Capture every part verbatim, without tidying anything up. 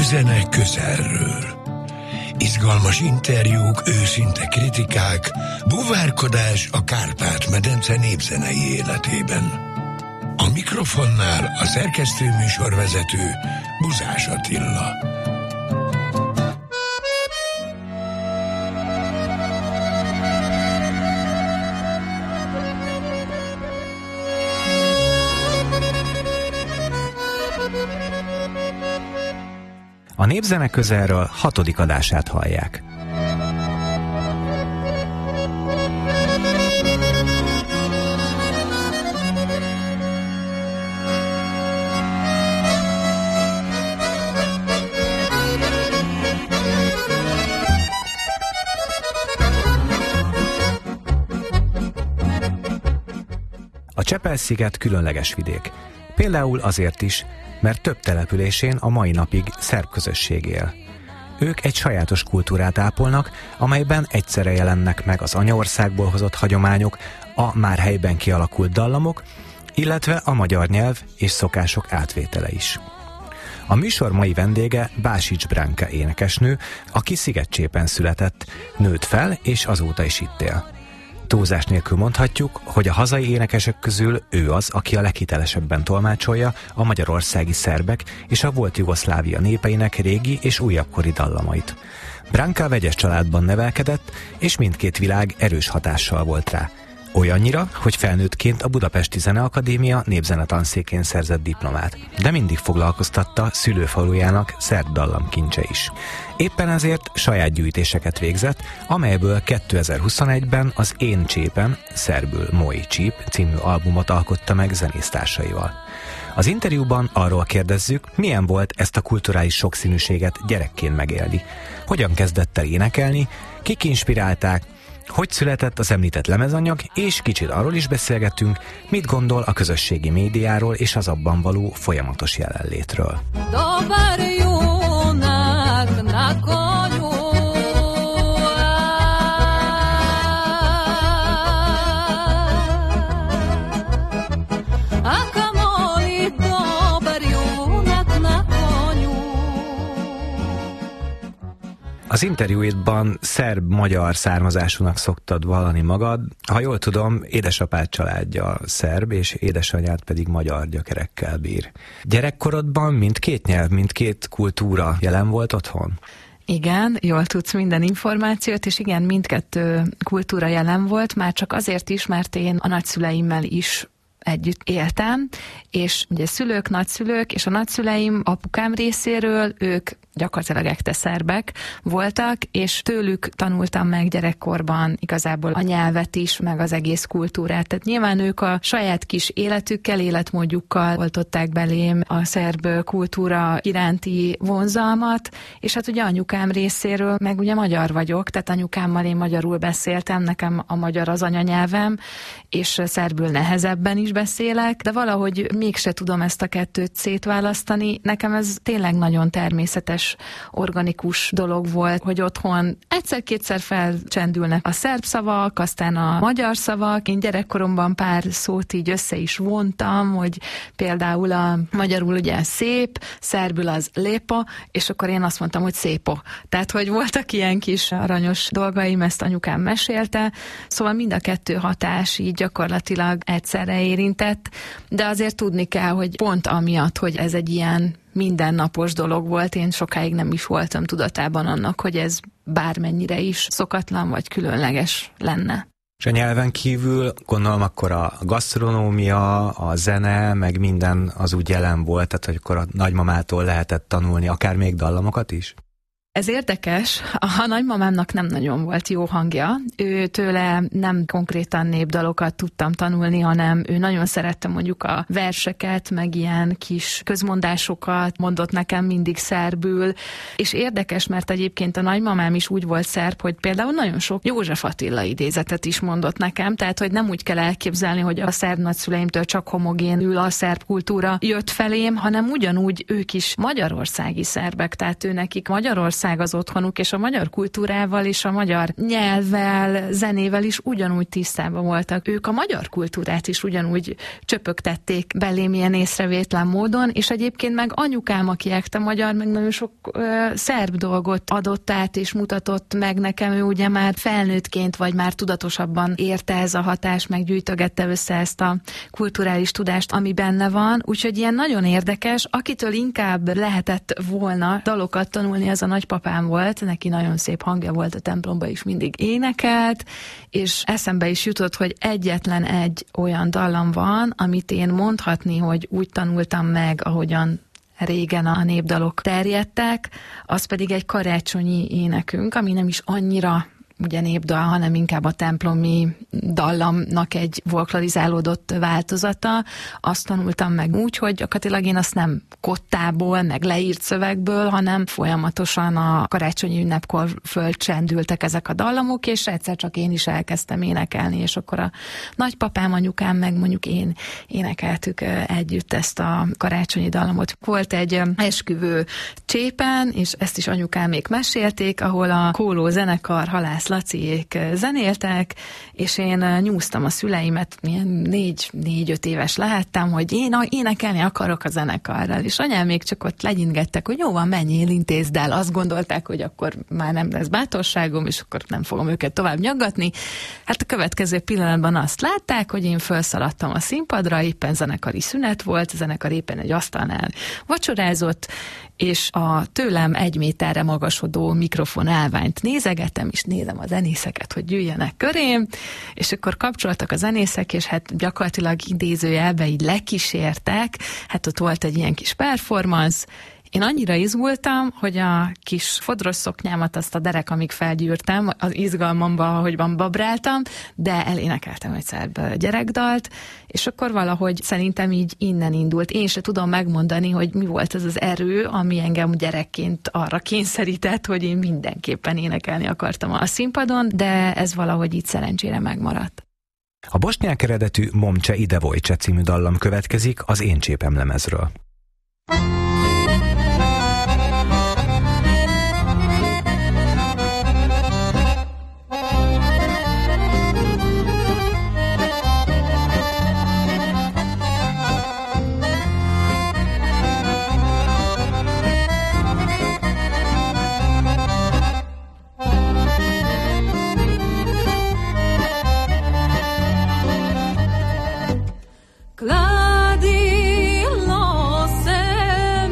Népzene közelről. Izgalmas interjúk, őszinte kritikák, buvárkodás a Kárpát-medence népzenei életében. A mikrofonnál a szerkesztő műsorvezető Buzás Attila. A Népzene közelről hatodik adását hallják. A Csepel-sziget különleges vidék. Például azért is, mert több településén a mai napig szerb közösség él. Ők egy sajátos kultúrát ápolnak, amelyben egyszerre jelennek meg az anyaországból hozott hagyományok, a már helyben kialakult dallamok, illetve a magyar nyelv és szokások átvétele is. A műsor mai vendége Básics Branka énekesnő, aki Szigetcsépen született, nőtt fel és azóta is itt él. Túlzás nélkül mondhatjuk, hogy a hazai énekesek közül ő az, aki a leghitelesebben tolmácsolja a magyarországi szerbek és a volt Jugoszlávia népeinek régi és újabbkori dallamait. Branka vegyes családban nevelkedett, és mindkét világ erős hatással volt rá. Olyannyira, hogy felnőttként a Budapesti Zeneakadémia népzenetanszékén szerzett diplomát, de mindig foglalkoztatta szülőfalujának szerb dallamkincse is. Éppen ezért saját gyűjtéseket végzett, amelyből kétezer-huszonegyben az Én Csépem, szerbül Moj Csíp című albumot alkotta meg zenésztársaival. Az interjúban arról kérdezzük, milyen volt ezt a kulturális sokszínűséget gyerekként megélni, hogyan kezdett el énekelni, kik inspirálták, hogy született az említett lemezanyag, és kicsit arról is beszélgetünk, mit gondol a közösségi médiáról és az abban való folyamatos jelenlétről. Az interjúidban szerb-magyar származásúnak szoktad vallani magad. Ha jól tudom, édesapád családja szerb, és édesanyád pedig magyar gyökerekkel bír. Gyerekkorodban mindkét nyelv, mindkét kultúra jelen volt otthon? Igen, jól tudsz minden információt, és igen, mindkettő kultúra jelen volt, már csak azért is, mert én a nagyszüleimmel is együtt éltem, és ugye szülők, nagyszülők, és a nagyszüleim apukám részéről, ők gyakorlatilag ekte szerbek voltak, és tőlük tanultam meg gyerekkorban igazából a nyelvet is, meg az egész kultúrát. Tehát nyilván ők a saját kis életükkel, életmódjukkal oltották belém a szerb kultúra iránti vonzalmat, és hát ugye anyukám részéről, meg ugye magyar vagyok, tehát anyukámmal én magyarul beszéltem, nekem a magyar az anyanyelvem, és szerbül nehezebben is beszélek, de valahogy mégse tudom ezt a kettőt szétválasztani. Nekem ez tényleg nagyon természetes, organikus dolog volt, hogy otthon egyszer-kétszer felcsendülnek a szerb szavak, aztán a magyar szavak. Én gyerekkoromban pár szót így össze is vontam, hogy például a magyarul ugye szép, szerbül az lépa, és akkor én azt mondtam, hogy szépo. Tehát, hogy voltak ilyen kis aranyos dolgaim, ezt anyukám mesélte, szóval mind a kettő hatás így gyakorlatilag egyszerre érintett, de azért tudni kell, hogy pont amiatt, hogy ez egy ilyen mindennapos dolog volt, én sokáig nem is voltam tudatában annak, hogy ez bármennyire is szokatlan vagy különleges lenne. És a nyelven kívül gondolom akkor a gasztronómia, a zene, meg minden az úgy jelen volt, tehát hogy akkor a nagymamától lehetett tanulni akár még dallamokat is? Ez érdekes, a nagymamámnak nem nagyon volt jó hangja, ő tőle nem konkrétan népdalokat tudtam tanulni, hanem ő nagyon szerette mondjuk a verseket, meg ilyen kis közmondásokat mondott nekem mindig szerbül, és érdekes, mert egyébként a nagymamám is úgy volt szerb, hogy például nagyon sok József Attila idézetet is mondott nekem, tehát hogy nem úgy kell elképzelni, hogy a szerb nagyszüleimtől csak homogénül a szerb kultúra jött felém, hanem ugyanúgy ők is magyarországi szerbek, tehát ő nekik Magyarország ország az otthonuk, és a magyar kultúrával és a magyar nyelvvel, zenével is ugyanúgy tisztában voltak. Ők a magyar kultúrát is ugyanúgy csöpögtették belém ilyen észrevétlen módon, és egyébként meg anyukám, aki ekte magyar, meg nagyon sok ö, szerb dolgot adott át és mutatott meg nekem. Ő ugye már felnőttként, vagy már tudatosabban érte ez a hatás, meg gyűjtögette össze ezt a kulturális tudást, ami benne van. Úgyhogy ilyen nagyon érdekes. Akitől inkább lehetett volna dalokat tanulni, az a nagypapám volt. Neki nagyon szép hangja volt, a templomba is mindig énekelt, és eszembe is jutott, hogy egyetlen egy olyan dallam van, amit én mondhatni, hogy úgy tanultam meg, ahogyan régen a népdalok terjedtek, az pedig egy karácsonyi énekünk, ami nem is annyira ugye népdal, hanem inkább a templomi dallamnak egy folklorizálódott változata. Azt tanultam meg úgy, hogy gyakorlatilag én azt nem kottából, meg leírt szövegből, hanem folyamatosan a karácsonyi ünnepkor fölcsendültek ezek a dallamok, és egyszer csak én is elkezdtem énekelni, és akkor a nagypapám, anyukám, meg mondjuk én énekeltük együtt ezt a karácsonyi dallamot. Volt egy esküvő Csépen, és ezt is anyukámék mesélték, ahol a Kóló zenekar, Halász Laciék zenéltek, és én nyúztam a szüleimet, milyen négy, négy-öt éves lehettem, hogy én énekelni akarok a zenekarral, és anyám még csak ott legyingettek, hogy jó van, menjél, intézd el. Azt gondolták, hogy akkor már nem lesz bátorságom, és akkor nem fogom őket tovább nyaggatni. Hát a következő pillanatban azt látták, hogy én felszaladtam a színpadra, éppen zenekari szünet volt, a zenekar éppen egy asztalnál vacsorázott, és a tőlem egy méterre magasodó mikrofon állványt nézegettem, és nézem a zenészeket, hogy gyűjjenek körém, és akkor kapcsoltak a zenészek, és hát gyakorlatilag idézőjelbe így lekísértek, hát ott volt egy ilyen kis performance. Én annyira izgultam, hogy a kis fodros szoknyámat, azt a derekamig felgyűrtem, az izgalmamba, ahogyban babráltam, de elénekeltem egy szerb gyerekdalt, és akkor valahogy szerintem így innen indult. Én se tudom megmondani, hogy mi volt ez az erő, ami engem gyerekként arra kényszerített, hogy én mindenképpen énekelni akartam a színpadon, de ez valahogy így szerencsére megmaradt. A bosnyák eredetű Momcse ide Vojcse című dallam következik az Én Csépem lemezről. Kladi lo se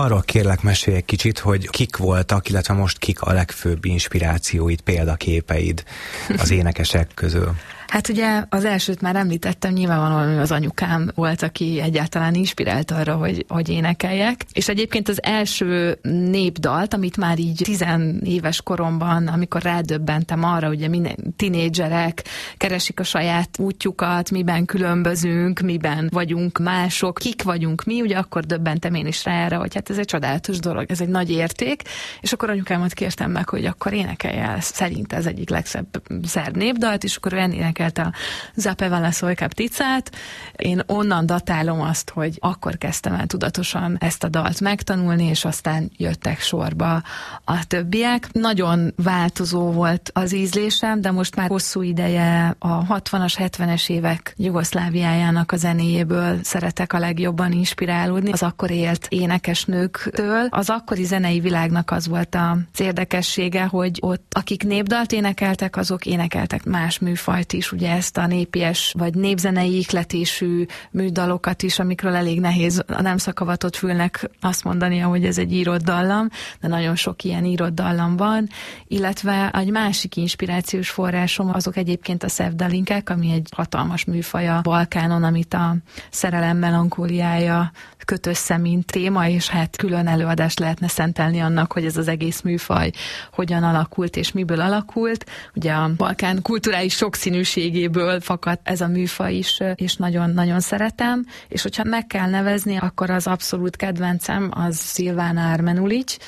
arról kérlek, mesélj egy kicsit, hogy kik voltak, illetve most kik a legfőbb inspirációid, példaképeid az énekesek közül. Hát ugye az elsőt már említettem, nyilvánvalóan az anyukám volt, aki egyáltalán inspirált arra, hogy, hogy énekeljek. És egyébként az első népdalt, amit már így tizenéves koromban, amikor rádöbbentem arra, ugye minden tinédzserek keresik a saját útjukat, miben különbözünk, miben vagyunk mások, kik vagyunk mi, ugye akkor döbbentem én is rá erre, hogy hát ez egy csodálatos dolog, ez egy nagy érték, és akkor anyukámat kértem meg, hogy akkor énekelj el, szerint ez egyik legszebb szerb népdalt, és akkor ő a Zapevala Szojka Pticát. Én onnan datálom azt, hogy akkor kezdtem el tudatosan ezt a dalt megtanulni, és aztán jöttek sorba a többiek. Nagyon változó volt az ízlésem, de most már hosszú ideje a hatvanas, hetvenes évek Jugoszláviájának a zenéjéből szeretek a legjobban inspirálódni, az akkor élt énekesnőktől. Az akkori zenei világnak az volt az érdekessége, hogy ott akik népdalt énekeltek, azok énekeltek más műfajt is, ugye ezt a népies vagy népzenei ihletésű műdalokat is, amikről elég nehéz a nem szakavatott fülnek azt mondania, hogy ez egy írott dallam, de nagyon sok ilyen írott dallam van, illetve egy másik inspirációs forrásom azok egyébként a szevdalinkek, ami egy hatalmas műfaj a Balkánon, amit a szerelem melankóliája köt össze, mint téma, és hát külön előadást lehetne szentelni annak, hogy ez az egész műfaj hogyan alakult és miből alakult. Ugye a Balkán kulturális sokszínűségéből fakad ez a műfaj is, és nagyon-nagyon szeretem, és hogyha meg kell nevezni, akkor az abszolút kedvencem az Szilvána Armenulić,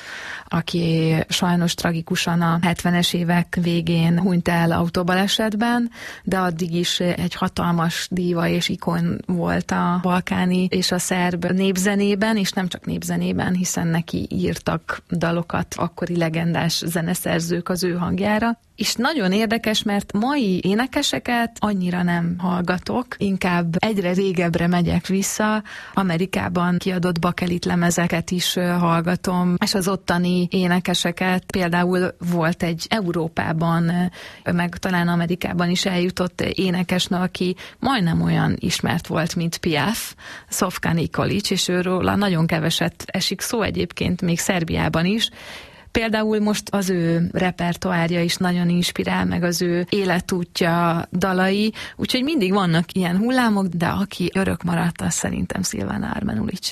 aki sajnos tragikusan a hetvenes évek végén hunyt el autóbalesetben, de addig is egy hatalmas díva és ikon volt a balkáni és a szerb népzenében, és nem csak népzenében, hiszen neki írtak dalokat akkori legendás zeneszerzők az ő hangjára. És nagyon érdekes, mert mai énekeseket annyira nem hallgatok, inkább egyre régebbre megyek vissza, Amerikában kiadott bakelit lemezeket is hallgatom, és az ottani énekeseket, például volt egy Európában, meg talán Amerikában is eljutott énekesnő, aki majdnem olyan ismert volt, mint Piaf, Szofka Nikolić, és őről nagyon keveset esik szó egyébként, még Szerbiában is. Például most az ő repertoárja is nagyon inspirál, meg az ő életútja, dalai, úgyhogy mindig vannak ilyen hullámok, de aki örök maradt, az szerintem Szilvána Armenulić.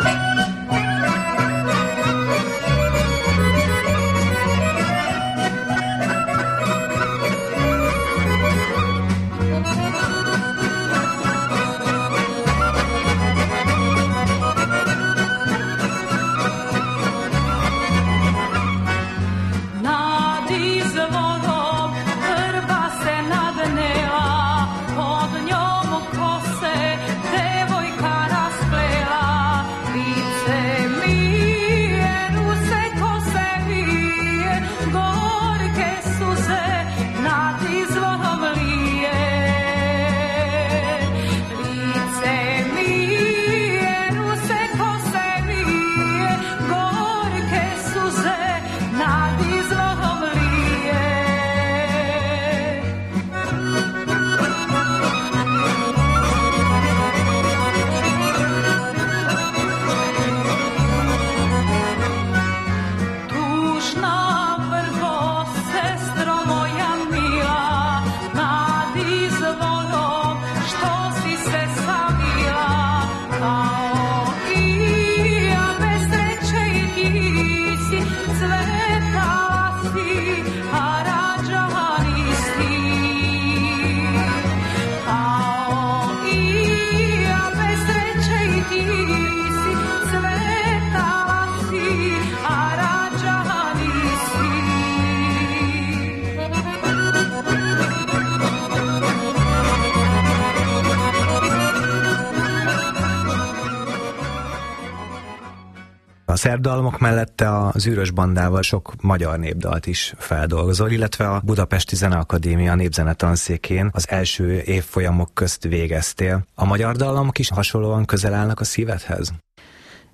A szerb dallamok mellette a Zűrös bandával sok magyar népdalt is feldolgozol, illetve a Budapesti Zeneakadémia népzenetanszékén az első évfolyamok közt végeztél. A magyar dallamok is hasonlóan közel állnak a szívedhez?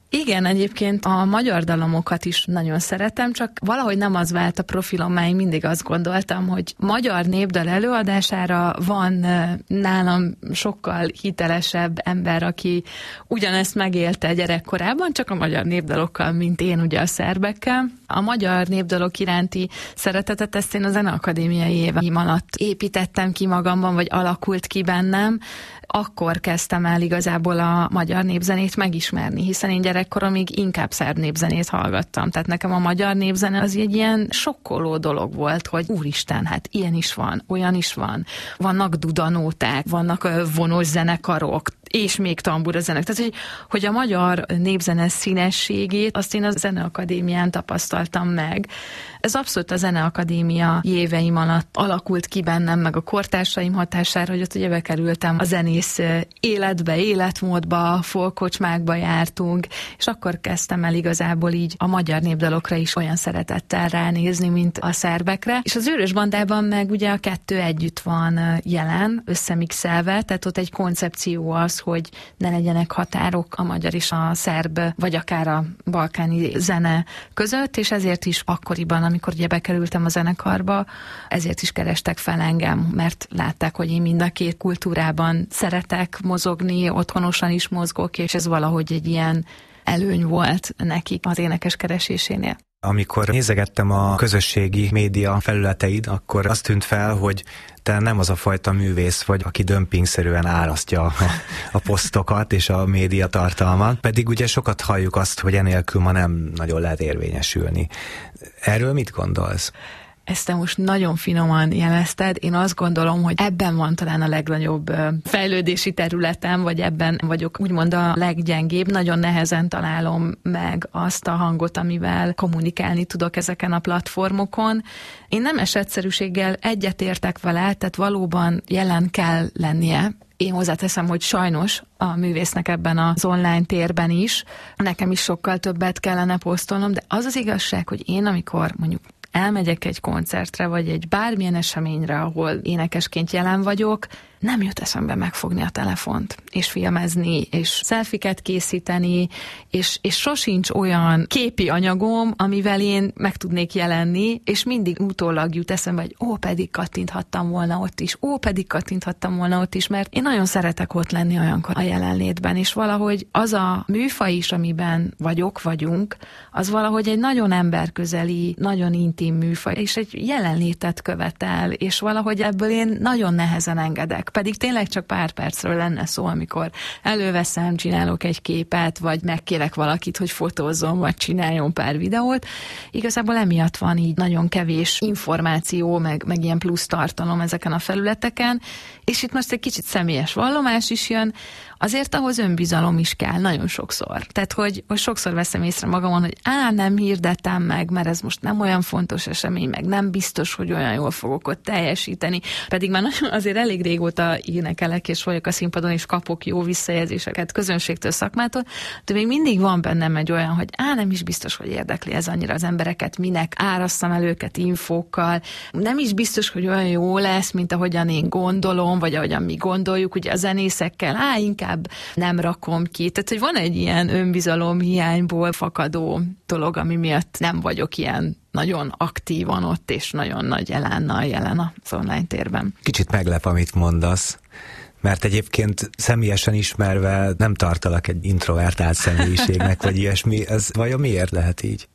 Igen, egyébként a magyar dalomokat is nagyon szeretem, csak valahogy nem az vált a profilom, mert én mindig azt gondoltam, hogy magyar népdal előadására van nálam sokkal hitelesebb ember, aki ugyanezt megélte gyerekkorában, csak a magyar népdalokkal, mint én ugye a szerbekkel. A magyar népdalok iránti szeretetet ezt én a Zeneakadémiai éveim alatt építettem ki magamban, vagy alakult ki bennem. Akkor kezdtem el igazából a magyar népzenét megismerni, hiszen én gyerekkoromig inkább szerb népzenét hallgattam. Tehát nekem a magyar népzene az egy ilyen sokkoló dolog volt, hogy úristen, hát ilyen is van, olyan is van. Vannak dudanóták, vannak vonós zenekarok, és még tamburazenek. Tehát, hogy, hogy a magyar népzene színességét azt én a Zeneakadémián tapasztaltam meg. Ez abszolút a Zeneakadémia éveim alatt alakult ki bennem, meg a kortársaim hatására, hogy ott ugye bekerültem a zenész életbe, életmódba, folkkocsmákba jártunk, és akkor kezdtem el igazából így a magyar népdalokra is olyan szeretettel ránézni, mint a szerbekre. És az Őrös Bandában meg ugye a kettő együtt van jelen, összemixelve, tehát ott egy koncepció az, hogy ne legyenek határok a magyar és a szerb, vagy akár a balkáni zene között, és ezért is akkoriban, amikor ugye bekerültem a zenekarba, ezért is kerestek fel engem, mert látták, hogy én mind a két kultúrában szeretek mozogni, otthonosan is mozgok, és ez valahogy egy ilyen előny volt nekik az énekes keresésénél. Amikor nézegettem a közösségi média felületeid, akkor azt tűnt fel, hogy te nem az a fajta művész vagy, aki dömpingszerűen árasztja a, a posztokat és a média tartalmat, pedig ugye sokat halljuk azt, hogy enélkül ma nem nagyon lehet érvényesülni. Erről mit gondolsz? Ezt te most nagyon finoman jelezted. Én azt gondolom, hogy ebben van talán a legnagyobb fejlődési területem, vagy ebben vagyok úgymond a leggyengébb. Nagyon nehezen találom meg azt a hangot, amivel kommunikálni tudok ezeken a platformokon. Én nem esetszerűséggel egyetértek vele, tehát valóban jelen kell lennie. Én hozzáteszem, hogy sajnos a művésznek ebben az online térben is. Nekem is sokkal többet kellene posztolnom, de az az igazság, hogy én amikor mondjuk elmegyek egy koncertre, vagy egy bármilyen eseményre, ahol énekesként jelen vagyok, nem jut eszembe megfogni a telefont, és filmezni, és szelfiket készíteni, és, és sosincs olyan képi anyagom, amivel én meg tudnék jelenni, és mindig utólag jut eszembe, hogy ó, pedig kattinthattam volna ott is, ó, pedig kattinthattam volna ott is, mert én nagyon szeretek ott lenni olyankor a jelenlétben, és valahogy az a műfaj is, amiben vagyok, vagyunk, az valahogy egy nagyon emberközeli, nagyon intim műfaj, és egy jelenlétet követel, és valahogy ebből én nagyon nehezen engedek. Pedig tényleg csak pár percről lenne szó, amikor előveszem, csinálok egy képet, vagy megkérek valakit, hogy fotózzon, vagy csináljon pár videót. Igazából emiatt van így nagyon kevés információ, meg, meg ilyen plusz tartalom ezeken a felületeken, és itt most egy kicsit személyes vallomás is jön, azért ahhoz önbizalom is kell nagyon sokszor. Tehát, hogy, hogy sokszor veszem észre magamon, hogy á, nem hirdettem meg, mert ez most nem olyan fontos esemény, meg nem biztos, hogy olyan jól fogok ott teljesíteni. Pedig már nagyon, azért elég régóta énekelek, és vagyok a színpadon, és kapok jó visszajelzéseket közönségtől, szakmától, de még mindig van bennem egy olyan, hogy á, nem is biztos, hogy érdekli ez annyira az embereket, minek árasszam el őket infókkal. Nem is biztos, hogy olyan jó lesz, mint ahogyan én gondolom, vagy ahogyan mi gondoljuk, ugye a zenészekkel, á, inkább nem rakom ki. Tehát, hogy van egy ilyen önbizalom hiányból fakadó dolog, ami miatt nem vagyok ilyen nagyon aktívan ott, és nagyon nagy elánnal jelen az online térben. Kicsit meglep, amit mondasz, mert egyébként személyesen ismerve nem tartalak egy introvertált személyiségnek, vagy ilyesmi. Ez vajon miért lehet így?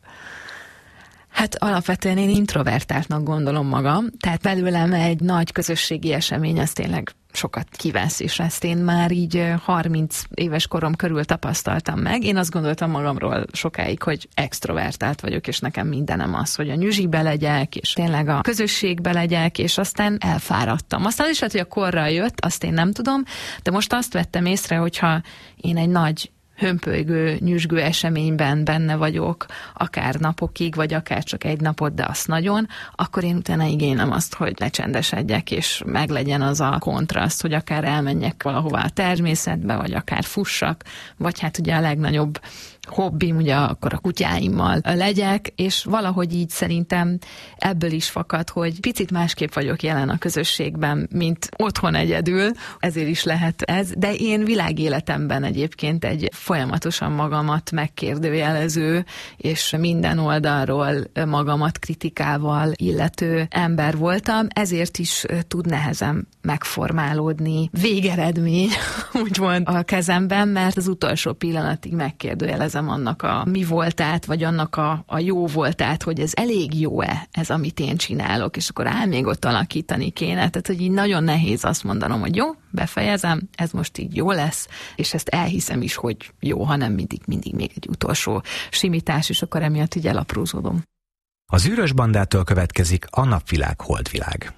Hát alapvetően én introvertáltnak gondolom magam, tehát belőlem egy nagy közösségi esemény, az tényleg sokat kivesz, és ezt én már így harminc éves korom körül tapasztaltam meg. Én azt gondoltam magamról sokáig, hogy extrovertált vagyok, és nekem mindenem az, hogy a nyüzsibe legyek, és tényleg a közösségbe legyek, és aztán elfáradtam. Aztán is lehet, hogy a korral jött, azt én nem tudom, de most azt vettem észre, hogyha én egy nagy hömpölygő, nyüzsgő eseményben benne vagyok, akár napokig, vagy akár csak egy napot, de azt nagyon, akkor én utána igénylem azt, hogy lecsendesedjek, és meglegyen az a kontraszt, hogy akár elmenjek valahova a természetbe, vagy akár fussak, vagy hát ugye a legnagyobb hobbim, ugye akkor a kutyáimmal legyek, és valahogy így szerintem ebből is fakad, hogy picit másképp vagyok jelen a közösségben, mint otthon egyedül, ezért is lehet ez, de én világéletemben egyébként egy folyamatosan magamat megkérdőjelező, és minden oldalról magamat kritikával illető ember voltam, ezért is tud nehezen megformálódni végeredmény, úgymond a kezemben, mert az utolsó pillanatig megkérdőjelezem annak a mi voltát, vagy annak a, a jó voltát, hogy ez elég jó-e, ez, amit én csinálok, és akkor áll még ott alakítani kéne. Tehát, hogy így nagyon nehéz azt mondanom, hogy jó, befejezem, ez most így jó lesz, és ezt elhiszem is, hogy jó, hanem mindig, mindig még egy utolsó simítás, és akkor emiatt így elaprózódom. Az Űrös bandától következik a Napvilág, Holdvilág.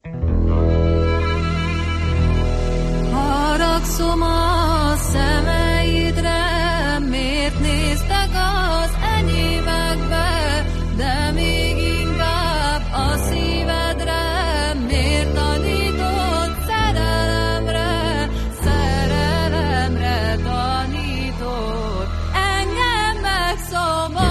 Haragszom a szemeidre, miért néztek az enyémekbe, de még inkább a szívedre, miért tanított szerelemre, szerelemre tanított, engem megszabadított.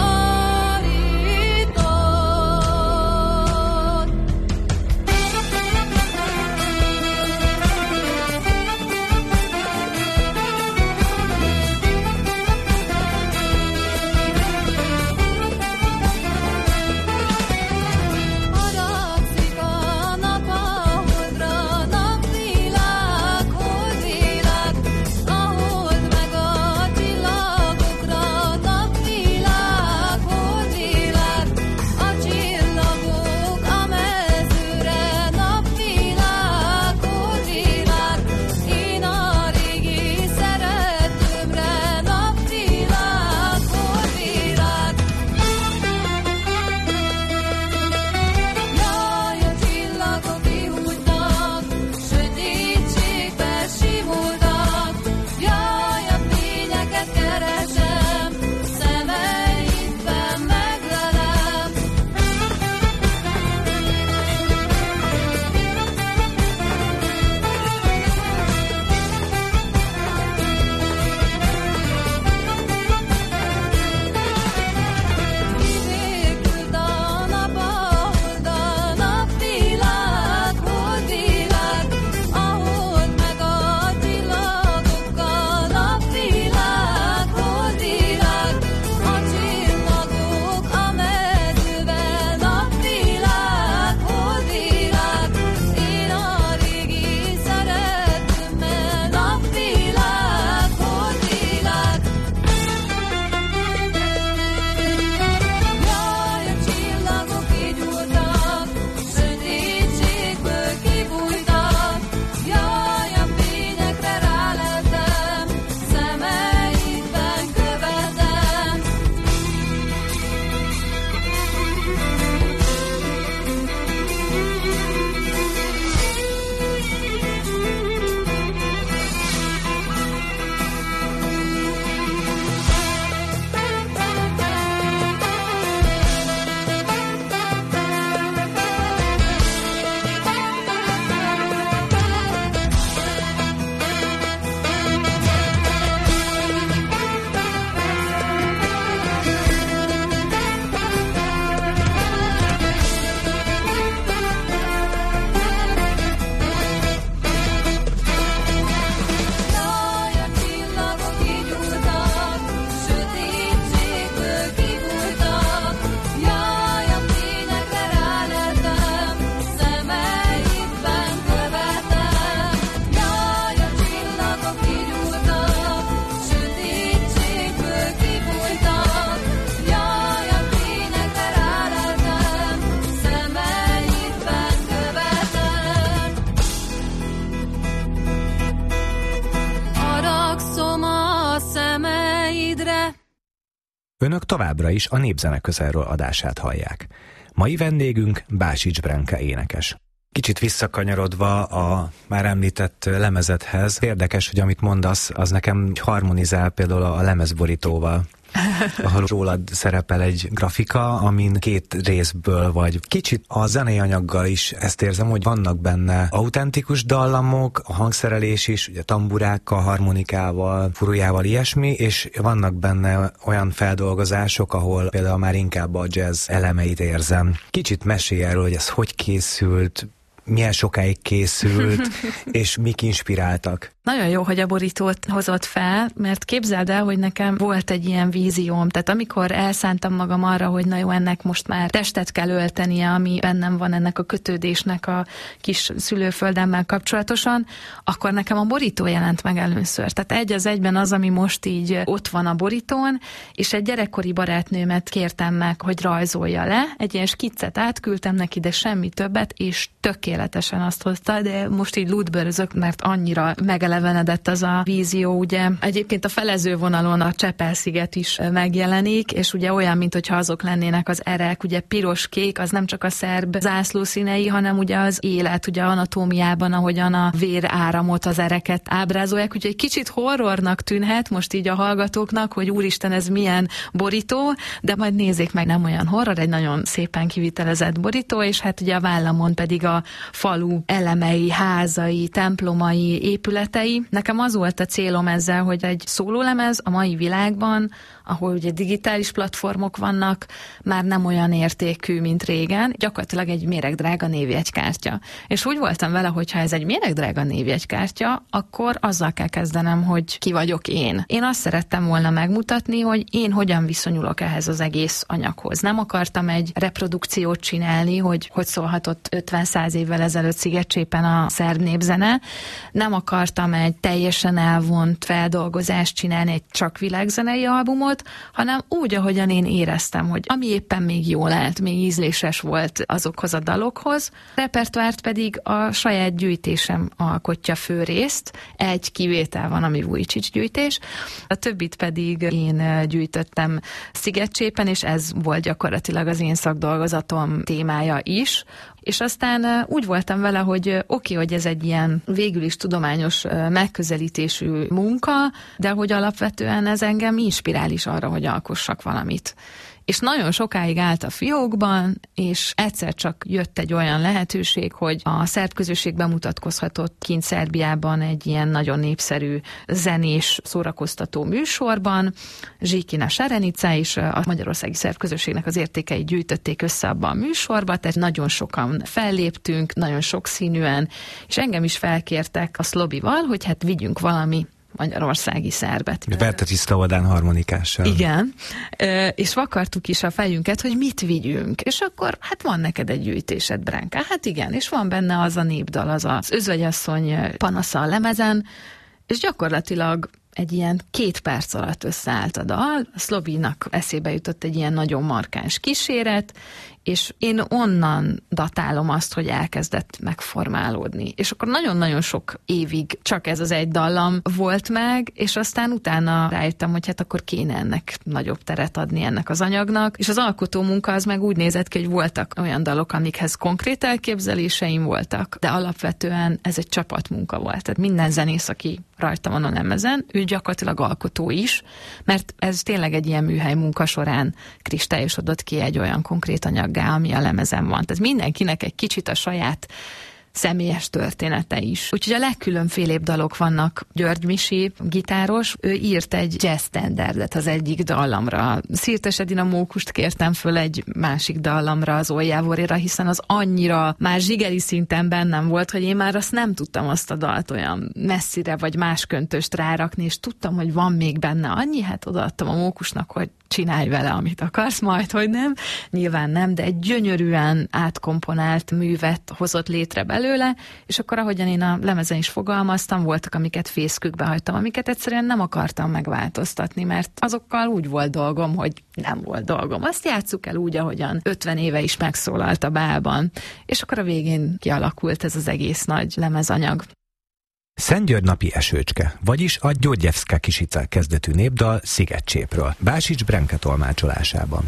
Önök továbbra is a Népzene Közelről adását hallják. Mai vendégünk Básics Brenke énekes. Kicsit visszakanyarodva a már említett lemezethez, érdekes, hogy amit mondasz, az nekem harmonizál például a lemezborítóval. ahol rólad szerepel egy grafika, amin két részből vagy. Kicsit a zenei anyaggal is ezt érzem, hogy vannak benne autentikus dallamok, a hangszerelés is, ugye tamburákkal, harmonikával, furujával, ilyesmi, és vannak benne olyan feldolgozások, ahol például már inkább a jazz elemeit érzem. Kicsit mesélj erről, hogy ez hogy készült, milyen sokáig készült, és mik inspiráltak. Nagyon jó, hogy a borítót hozott fel, mert képzeld el, hogy nekem volt egy ilyen vízióm, tehát amikor elszántam magam arra, hogy na jó, ennek most már testet kell öltenie, ami bennem van ennek a kötődésnek a kis szülőföldemmel kapcsolatosan, akkor nekem a borító jelent meg először. Tehát egy az egyben az, ami most így ott van a borítón, és egy gyerekkori barátnőmet kértem meg, hogy rajzolja le, egy ilyen skiccet átküldtem neki, de semmi többet, és tökéletesen azt hozta, de most így lútbőrözök, mert annyira megelevenedett az a vízió, ugye. Egyébként a felező vonalon a Csepel-sziget is megjelenik, és ugye olyan, mintha azok lennének az erek, ugye piros-kék, az nem csak a szerb zászló színei, hanem ugye az élet, ugye anatómiában, ahogyan a véráramot, az ereket ábrázolják, úgyhogy egy kicsit horrornak tűnhet most így a hallgatóknak, hogy úristen, ez milyen borító, de majd nézzék meg, nem olyan horror, egy nagyon szépen kivitelezett borító, és hát ugye a vállamon pedig a falu elemei, házai, templomai, épületei. Nekem az volt a célom ezzel, hogy egy szólólemez a mai világban, ahol ugye digitális platformok vannak, már nem olyan értékű, mint régen, gyakorlatilag egy méregdrága névjegykártya. És úgy voltam vele, hogy ha ez egy méregdrága névjegykártya, akkor azzal kell kezdenem, hogy ki vagyok én. Én azt szerettem volna megmutatni, hogy én hogyan viszonyulok ehhez az egész anyaghoz. Nem akartam egy reprodukciót csinálni, hogy hogy szólhatott ötven-száz évvel ezelőtt Szigetcsépen a szerb népzene. Nem akartam egy teljesen elvont feldolgozást csinálni, egy csak világzenei albumot, hanem úgy, ahogyan én éreztem, hogy ami éppen még jól állt, még ízléses volt azokhoz a dalokhoz. Repertoárt pedig a saját gyűjtésem alkotja főrészt. Egy kivétel van, ami Vujicic gyűjtés. A többit pedig én gyűjtöttem Szigetcsépen, és ez volt gyakorlatilag az én szakdolgozatom témája is. És aztán úgy voltam vele, hogy oké, okay, hogy ez egy ilyen végül is tudományos megközelítésű munka, de hogy alapvetően ez engem inspirál is arra, hogy alkossak valamit. És nagyon sokáig állt a fiókban, és egyszer csak jött egy olyan lehetőség, hogy a szerb közösség bemutatkozhatott kint Szerbiában egy ilyen nagyon népszerű zenés szórakoztató műsorban. Zsikina Šarenica és a magyarországi szerb közösségnek az értékeit gyűjtötték össze abban a műsorba, tehát nagyon sokan felléptünk, nagyon sokszínűen, és engem is felkértek a Szlobival, hogy hát vigyünk valami magyarországi szerbet. Verte Tisztavodán harmonikással. Igen, és vakartuk is a fejünket, hogy mit vigyünk. És akkor, hát van neked egy gyűjtésed, Bránka. Hát igen, és van benne az a népdal, az az özvegyasszony panasza a lemezen, és gyakorlatilag egy ilyen két perc alatt összeállt a dal. A Szlobinak eszébe jutott egy ilyen nagyon markáns kíséret, és én onnan datálom azt, hogy elkezdett megformálódni. És akkor nagyon-nagyon sok évig csak ez az egy dallam volt meg, és aztán utána rájöttem, hogy hát akkor kéne ennek nagyobb teret adni ennek az anyagnak, és az alkotó munka az meg úgy nézett ki, hogy voltak olyan dalok, amikhez konkrét elképzeléseim voltak, de alapvetően ez egy csapatmunka volt. Tehát minden zenész, aki rajta van a lemezen, ő gyakorlatilag alkotó is, mert ez tényleg egy ilyen műhely munka során kristályosodott ki egy olyan konkrét anyaggá, ami a lemezen van. Tehát mindenkinek egy kicsit a saját személyes története is. Úgyhogy a legkülönfélébb dalok vannak. György Misi, gitáros, ő írt egy jazz standardet az egyik dallamra. Szirtes Edina Mókust kértem föl egy másik dallamra, az Oljávorira, hiszen az annyira már zsigeri szinten bennem volt, hogy én már azt nem tudtam azt a dalt olyan messzire vagy más köntöst rárakni, és tudtam, hogy van még benne annyi, hát odaadtam a Mókusnak, hogy csinálj vele, amit akarsz, majd, hogy nem. Nyilván nem, de egy gyönyörűen átkomponált művet hozott létre belőle, és akkor, ahogyan én a lemezen is fogalmaztam, voltak, amiket fészkükbe hagytam, amiket egyszerűen nem akartam megváltoztatni, mert azokkal úgy volt dolgom, hogy nem volt dolgom. Azt játsszuk el úgy, ahogyan ötven éve is megszólalt a bálban. És akkor a végén kialakult ez az egész nagy lemezanyag. Szentgyörgy napi esőcske, vagyis a Györgyevszka Kisica kezdetű népdal Szigetcsépről, Básics Brenke tolmácsolásában.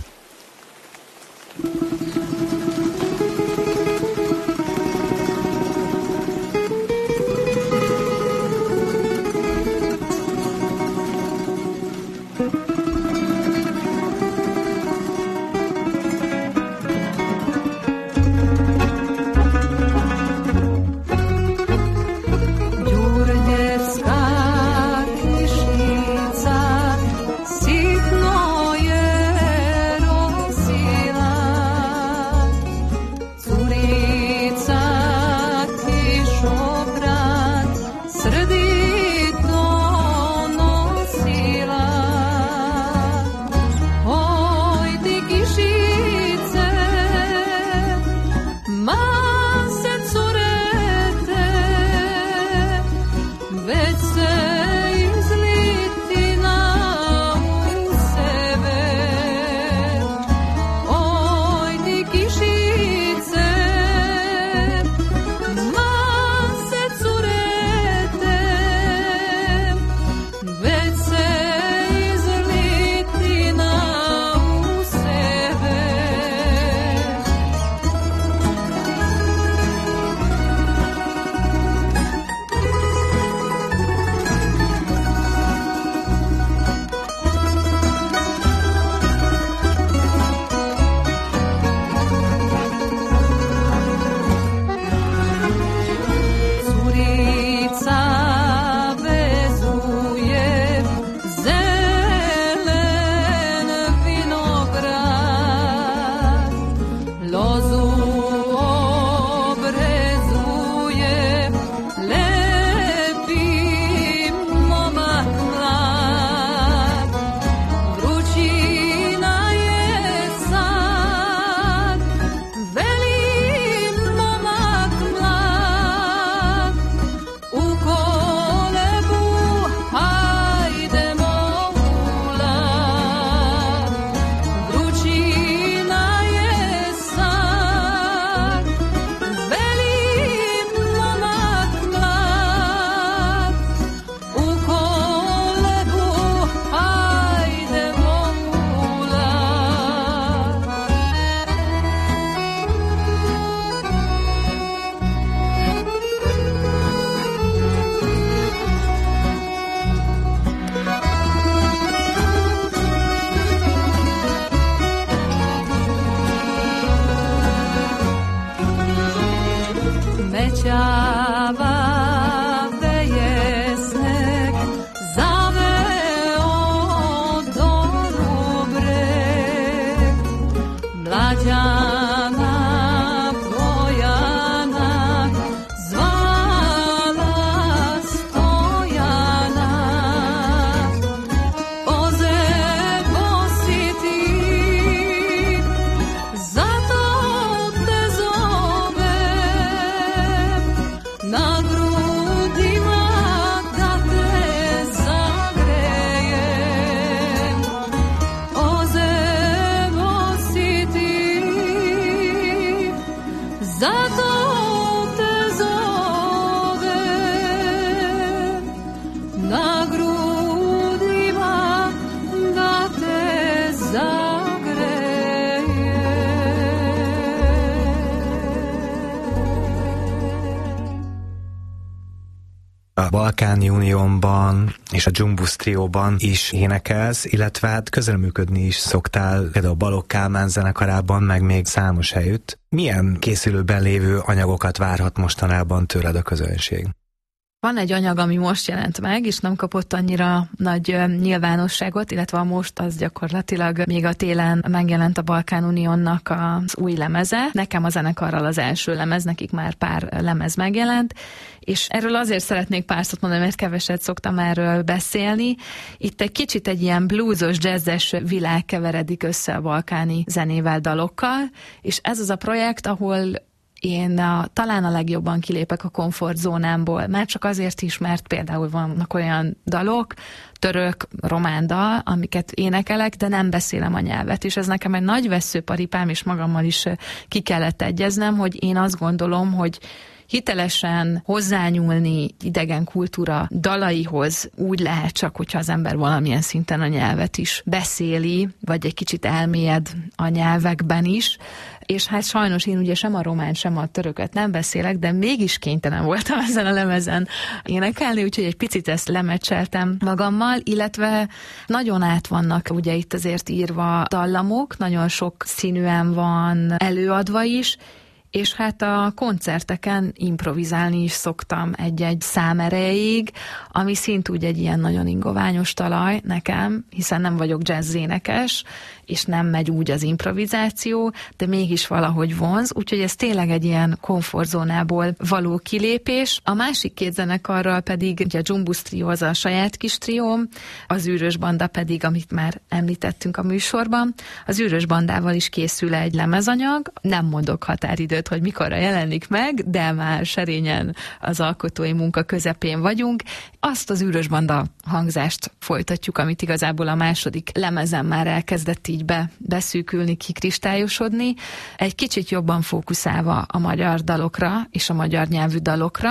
A Balkán Unionban és a Jumbus Trióban is énekelsz, illetve hát közreműködni is szoktál, például Balogh Kálmán zenekarában, meg még számos helyütt. Milyen készülőben lévő anyagokat várhat mostanában tőled a közönség? Van egy anyag, ami most jelent meg, és nem kapott annyira nagy nyilvánosságot, illetve a most az gyakorlatilag még a télen megjelent a Balkán Unionnak az új lemeze. Nekem a zenekarral az első lemez, nekik már pár lemez megjelent, és erről azért szeretnék pár szót mondani, mert keveset szoktam erről beszélni. Itt egy kicsit egy ilyen bluesos, jazzes világ keveredik össze a balkáni zenével, dalokkal, és ez az a projekt, ahol én a, talán a legjobban kilépek a komfortzónámból, már csak azért is, mert például vannak olyan dalok, török, román dal, amiket énekelek, de nem beszélem a nyelvet, és ez nekem egy nagy vesszőparipám, és magammal is ki kellett egyeznem, hogy én azt gondolom, hogy hitelesen hozzányúlni idegen kultúra dalaihoz úgy lehet csak, hogyha az ember valamilyen szinten a nyelvet is beszéli, vagy egy kicsit elmélyed a nyelvekben is, és hát sajnos én ugye sem a román, sem a törököt nem beszélek, de mégis kénytelen voltam ezen a lemezen énekelni, úgyhogy egy picit ezt lemecseltem magammal, illetve nagyon át vannak ugye itt azért írva dallamok, nagyon sok színűen van előadva is, és hát a koncerteken improvizálni is szoktam egy-egy szám erejéig, ami szintúgy egy ilyen nagyon ingoványos talaj nekem, hiszen nem vagyok jazzénekes, és nem megy úgy az improvizáció, de mégis valahogy vonz, úgyhogy ez tényleg egy ilyen komfortzónából való kilépés. A másik két zenekarral pedig, ugye a Jumbus Trio az a saját kis trióm, az Űrös Banda pedig, amit már említettünk a műsorban. Az Űrös Bandával is készül egy lemezanyag, nem mondok határidőt, hogy mikorra jelenik meg, de már serényen az alkotói munka közepén vagyunk. Azt az Űrös Banda hangzást folytatjuk, amit igazából a második lemezen már elkezdett így be, beszűkülni, kikristályosodni, egy kicsit jobban fókuszálva a magyar dalokra és a magyar nyelvű dalokra,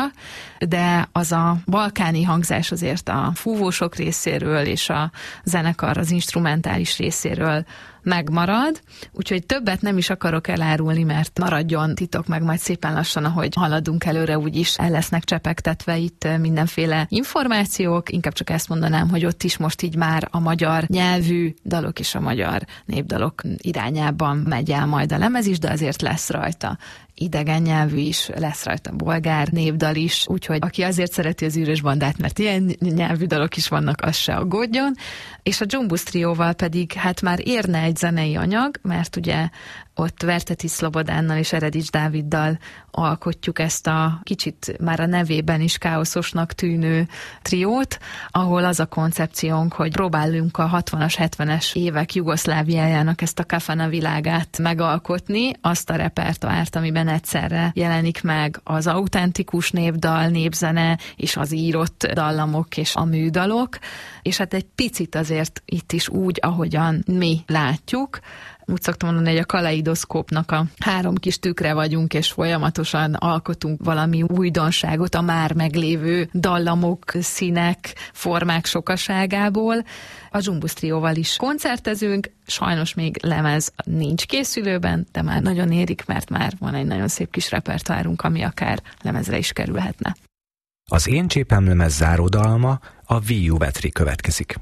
de az a balkáni hangzás azért a fúvósok részéről és a zenekar az instrumentális részéről megmarad, úgyhogy többet nem is akarok elárulni, mert maradjon titok, meg majd szépen lassan, ahogy haladunk előre, úgyis el lesznek csepegtetve itt mindenféle információk, inkább csak ezt mondanám, hogy ott is most így már a magyar nyelvű dalok és a magyar népdalok irányában megy el majd a lemez is, de azért lesz rajta idegen nyelvű is, lesz rajta bolgár népdal is, úgyhogy aki azért szereti az Űrös Bandát, mert ilyen nyelvű dalok is vannak, az se aggódjon, és a Jumbus Trióval pedig hát már érne egy zenei anyag, mert ugye ott Vertetis Szlobodánnal és Eredics Dáviddal alkotjuk ezt a kicsit már a nevében is káoszosnak tűnő triót, ahol az a koncepciónk, hogy próbálunk a hatvanas, hetvenes évek Jugoszláviájának ezt a kafana világát megalkotni, azt a repertoárt, amiben egyszerre jelenik meg az autentikus népdal, népzene és az írott dallamok és a műdalok, és hát egy picit azért itt is úgy, ahogyan mi látjuk, úgy szoktam mondani, hogy a kaleidoszkópnak a három kis tükre vagyunk, és folyamatosan alkotunk valami újdonságot a már meglévő dallamok, színek, formák sokaságából. A Jumbus Trióval is koncertezünk, sajnos még lemez nincs készülőben, de már nagyon érik, mert már van egy nagyon szép kis repertoárunk, ami akár lemezre is kerülhetne. Az Én Csépem lemez záródalma a Viu Vetri következik.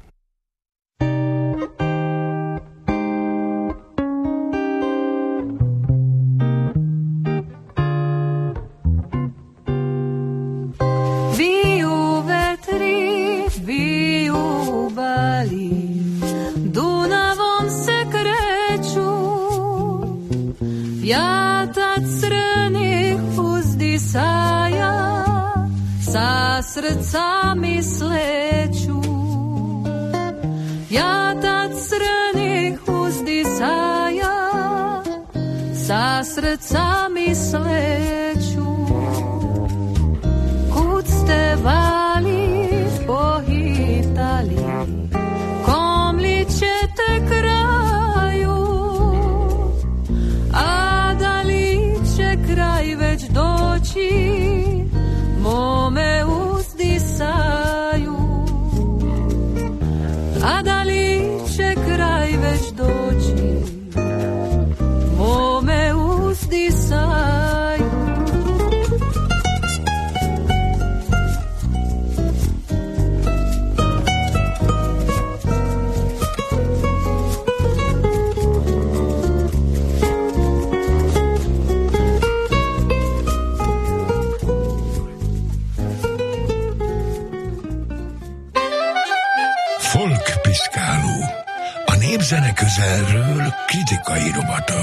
Ja tad srnih uzdisaja, sa srcami sleću. Ja tad srnih uzdisaja, sa srcami sleću. Kud ste vali pohitali, kom li ćete kraju, a da li će kraj već doći, mome uzdisaju. A da li će kraj već doći, mome uzdisaju. Folkpiszkáló, a népzene közelről kritikai rovata.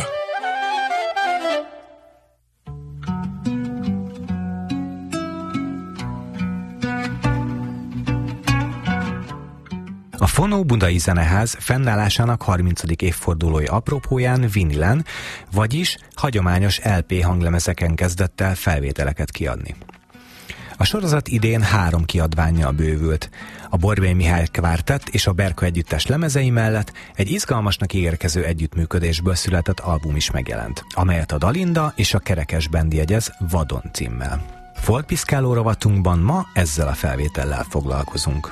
A Fonó Budai Zeneház fennállásának harmincadik évfordulója apropóján vinilen, vagyis hagyományos el pé hanglemezeken kezdett el felvételeket kiadni. A sorozat idén három kiadvánnyal bővült. A Borbély Mihály Kvártett és a Berka Együttes lemezei mellett egy izgalmasnak ígérkező együttműködésből született album is megjelent, amelyet a Dalinda és a Kerekes Band jegyez Vadon címmel. Folkpiszkáló rovatunkban ma ezzel a felvétellel foglalkozunk.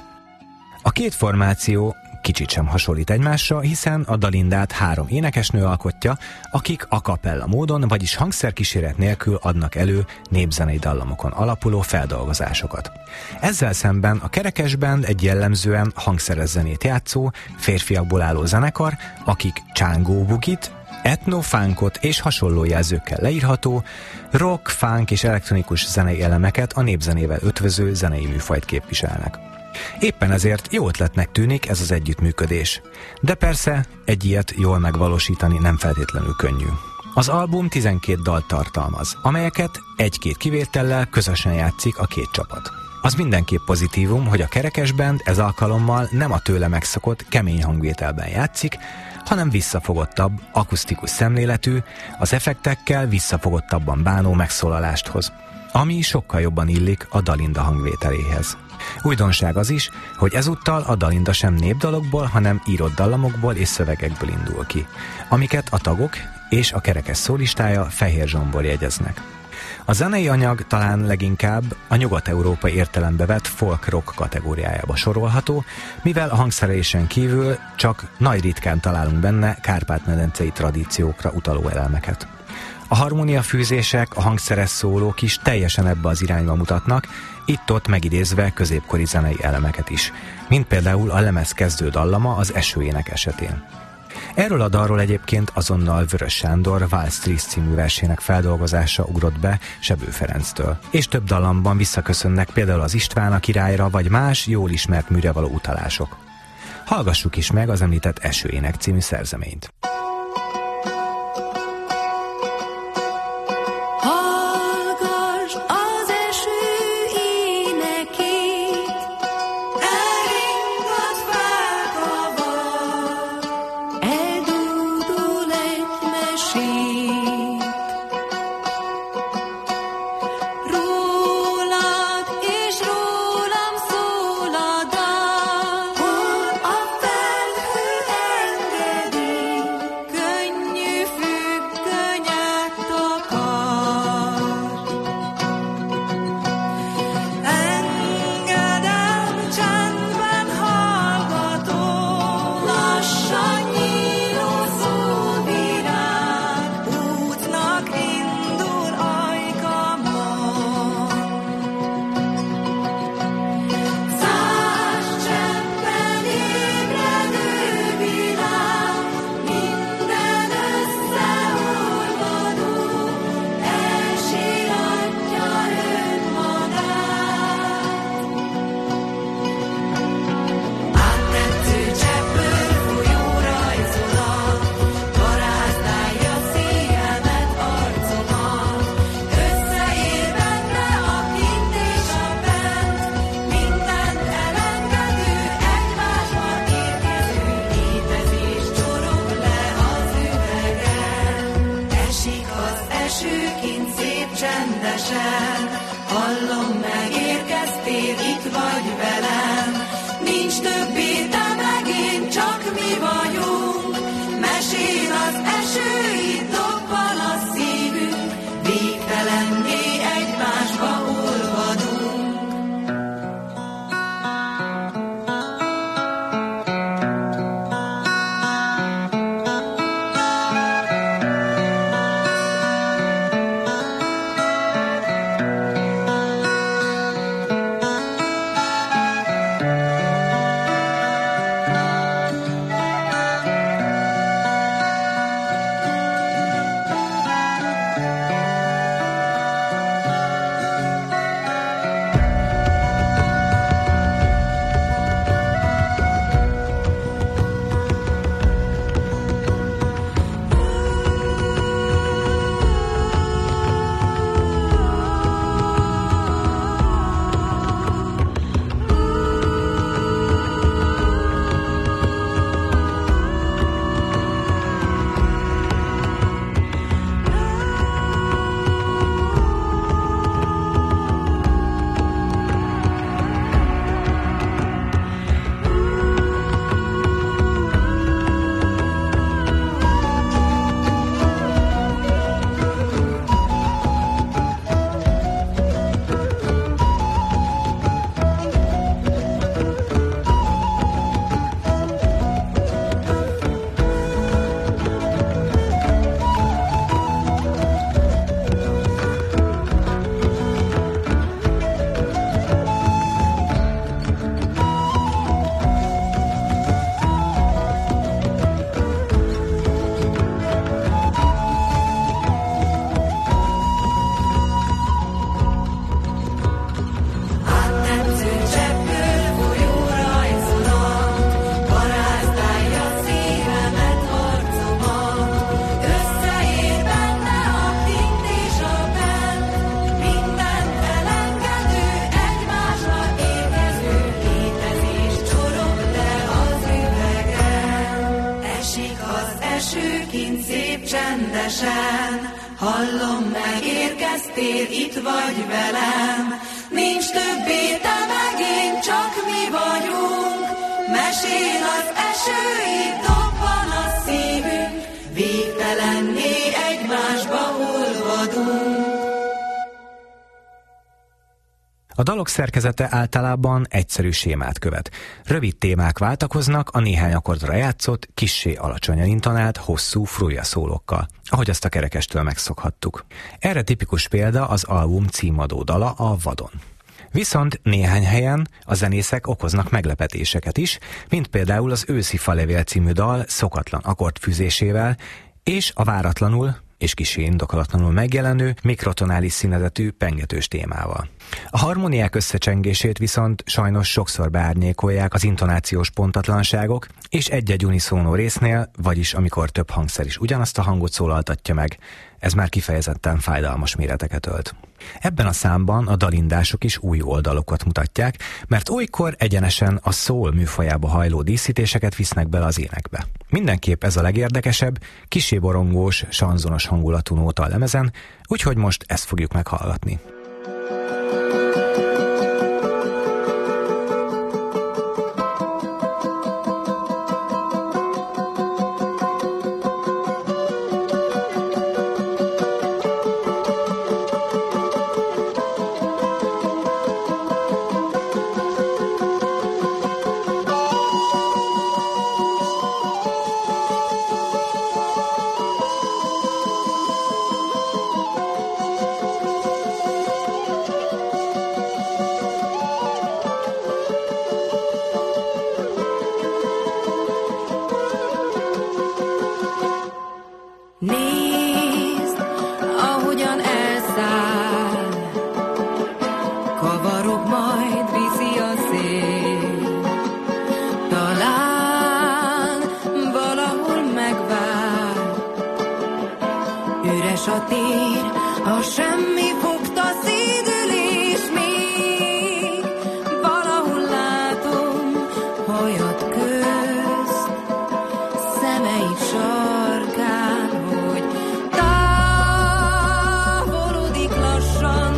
A két formáció kicsit sem hasonlít egymásra, hiszen a Dalindát három énekesnő alkotja, akik a cappella módon, vagyis hangszerkíséret nélkül adnak elő népzenei dallamokon alapuló feldolgozásokat. Ezzel szemben a Kerekes Band egy jellemzően hangszeres zenét játszó, férfiakból álló zenekar, akik csángóbugit, etno-funkot és hasonló jelzőkkel leírható, rock, funk és elektronikus zenei elemeket a népzenével ötvöző zenei műfajt képviselnek. Éppen ezért jó ötletnek tűnik ez az együttműködés. De persze egy ilyet jól megvalósítani nem feltétlenül könnyű. Az album tizenkét dalt tartalmaz, amelyeket egy-két kivétellel közösen játszik a két csapat. Az mindenképp pozitívum, hogy a Kerekes Band ez alkalommal nem a tőle megszokott kemény hangvételben játszik, hanem visszafogottabb, akusztikus szemléletű, az effektekkel visszafogottabban bánó megszólalást hoz, ami sokkal jobban illik a Dalinda hangvételéhez. Újdonság az is, hogy ezúttal a Dalinda sem népdalokból, hanem írott dallamokból és szövegekből indul ki, amiket a tagok és a kerekes szólistája Fehér Zsombor jegyeznek. A zenei anyag talán leginkább a nyugat-európai értelembe vett folk-rock kategóriájába sorolható, mivel a hangszerelésen kívül csak nagy ritkán találunk benne Kárpát-medencei tradíciókra utaló elemeket. A harmóniafűzések, a hangszeres szólók is teljesen ebbe az irányba mutatnak, itt-ott megidézve középkori zenei elemeket is, mint például a lemez kezdő dallama az Esőének esetén. Erről a dalról egyébként azonnal Vörös Sándor Waltz Trísz című versének feldolgozása ugrott be Sebő Ferenctől, és több dallamban visszaköszönnek például az István a királyra vagy más jól ismert műre való utalások. Hallgassuk is meg az említett Esőének című szerzeményt. Engedi csendesen, hallom, megérkeztél, itt vagy velem. Nincs többé te megint, csak mi vagyunk, mesél az eső, itt dobban a szívünk, végtelenné egymásba olvadunk. Csendesen, hallom, megérkeztél, itt vagy velem. Nincs többé te megint, csak mi vagyunk, mesél az eső, itt dobban a szívünk, végtelenné egymásba olvadunk. A dalok szerkezete általában egyszerű sémát követ. Rövid témák váltakoznak a néhány akkordra játszott, kissé alacsonyan intonált, hosszú frúja szólókkal, ahogy azt a Kerekestől megszokhattuk. Erre tipikus példa az album címadó dala, a Vadon. Viszont néhány helyen a zenészek okoznak meglepetéseket is, mint például az Őszi falevél című dal szokatlan akkordfűzésével, és a váratlanul és kissé indokolatlanul megjelenő mikrotonális színezetű pengetős témával. A harmóniák összecsengését viszont sajnos sokszor beárnyékolják az intonációs pontatlanságok, és egy-egy uniszónó résznél, vagyis amikor több hangszer is ugyanazt a hangot szólaltatja meg, ez már kifejezetten fájdalmas méreteket ölt. Ebben a számban a dalindások is új oldalokat mutatják, mert olykor egyenesen a soul műfajába hajló díszítéseket visznek bele az énekbe. Mindenképp ez a legérdekesebb, kissé borongós, sanzonos hangulatú nóta a lemezen, úgyhogy most ezt fogjuk meghallgatni. Nézd, ahogyan elszáll, kavarog, majd viszi a szél. Talán valahol megvár, üres a tér, a semmi fogta szédülés még. Valahol látom hajad közt, szemeid sarkán, hogy távolodik lassan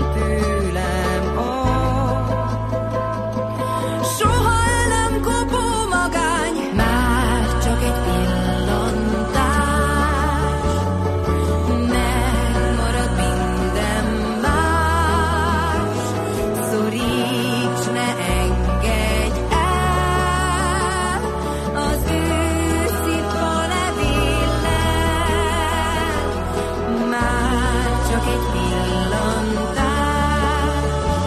egy pillantás,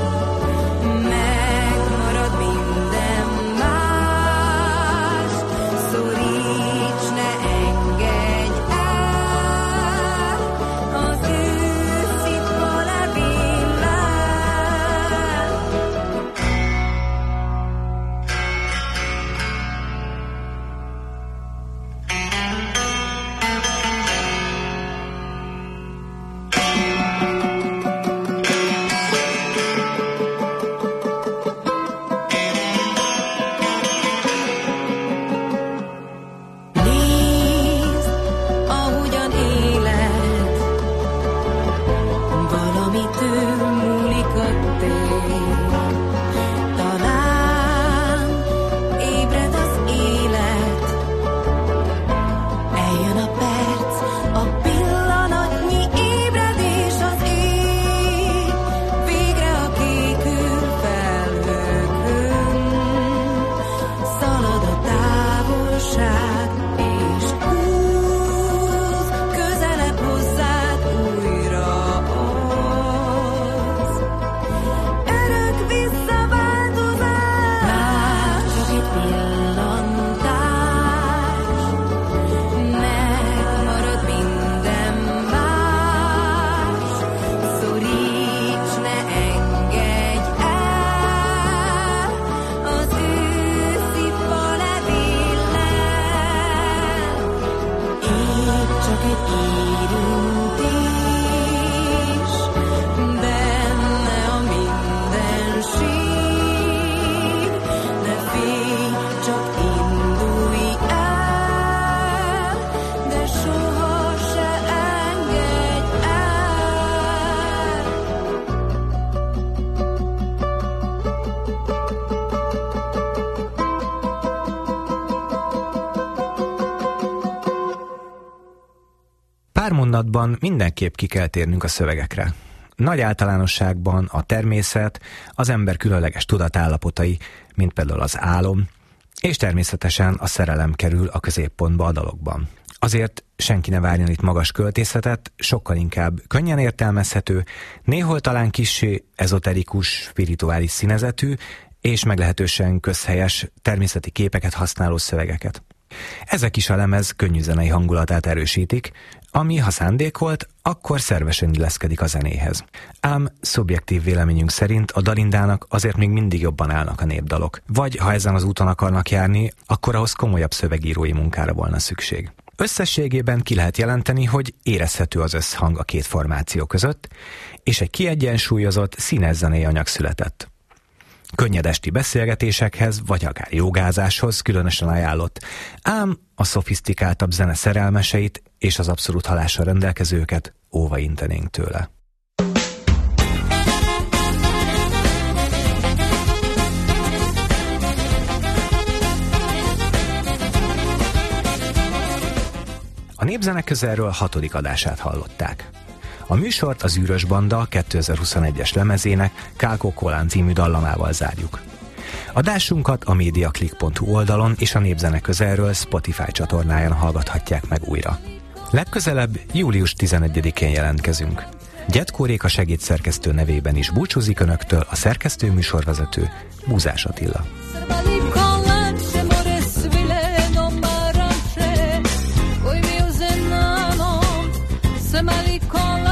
megmarad minden más, szoríts, ne engedj el, az ősz itt ma levillel. Nézd, ahogyan élet, valamitől múlik a tér. Talán ébred az élet, eljön a perc, a pillanatnyi ébredés az ég. Végre a kékül felhőkön szalad a távolság, és húz közelebb hozzád újra az örök visszaváltozás. Már csak egy pillantás, megmarad minden más, szoríts, ne engedj el, az ősz itt ma levillel. Épp csak egy érintés, benne a mindenség. Ne félj, csak indulj el, de soha se engedj el. Pár mondatban mindenképp ki kell térnünk a szövegekre. Nagy általánosságban a természet, az ember különleges tudatállapotai, mint például az álom, és természetesen a szerelem kerül a középpontba a dalokban. Azért senki ne várjon itt magas költészetet, sokkal inkább könnyen értelmezhető, néhol talán kissé ezoterikus, spirituális színezetű, és meglehetősen közhelyes természeti képeket használó szövegeket. Ezek is a lemez könnyű zenei hangulatát erősítik, ami, ha szándékolt, akkor szervesen illeszkedik a zenéhez. Ám szubjektív véleményünk szerint a Dalindának azért még mindig jobban állnak a népdalok, vagy ha ezen az úton akarnak járni, akkor ahhoz komolyabb szövegírói munkára volna szükség. Összességében ki lehet jelenteni, hogy érezhető az összhang a két formáció között, és egy kiegyensúlyozott, színes zenei anyag született. Könnyed esti beszélgetésekhez, vagy akár jogázáshoz különösen ajánlott, ám a szofisztikáltabb zene szerelmeseit és az abszolút hallással rendelkezőket óva intenénk tőle. A Népzene közelről hatodik adását hallották. A műsort az Űrös Banda kétezer-huszonegyes lemezének Kálkó Kolán című dallamával zárjuk. Adásunkat a mediaclick pont hu oldalon és a Népzene közelről Spotify csatornáján hallgathatják meg újra. Legközelebb július tizenegyedikén jelentkezünk. Gyedkó Réka segédszerkesztő nevében is búcsúzik önöktől a szerkesztő műsorvezető Búzás Attila. Se me li con la